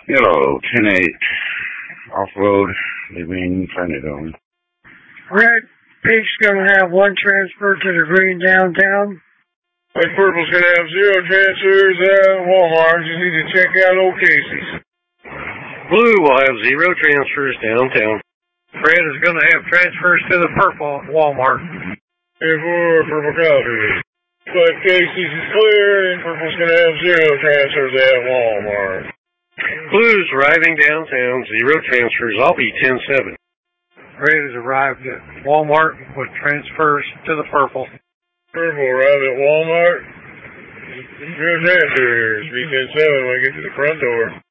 Hello, 10-8. Off-road, leaving Planetone. Red, Pete's going to have one transfer to the green downtown. And Purple's going to have 0 transfers at Walmart. You need to check out Old Casey's. Blue will have 0 transfers downtown. Red is going to have transfers to the purple at Walmart. And for Purple Coffee. But Casey's is clear, and Purple's going to have 0 transfers at Walmart. Blue's arriving downtown, 0 transfers. I'll be 10-7. Red has arrived at Walmart with transfers to the purple. Purple arrived at Walmart. 0 transfers. Be 10-7 when I get to the front door.